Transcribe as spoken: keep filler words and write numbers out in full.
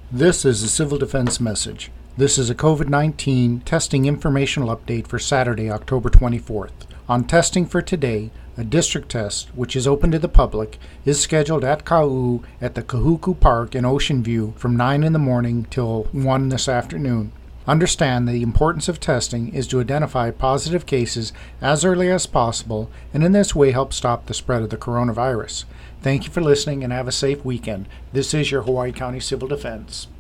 This is a Civil Defense message. This is a COVID nineteen testing informational update for Saturday, October twenty-fourth. On testing for today, a district test, which is open to the public, is scheduled at Ka'u at the Kahuku Park in Ocean View from nine in the morning till one this afternoon. Understand that the importance of testing is to identify positive cases as early as possible and in this way help stop the spread of the coronavirus. Thank you for listening and have a safe weekend. This is your Hawaii County Civil Defense.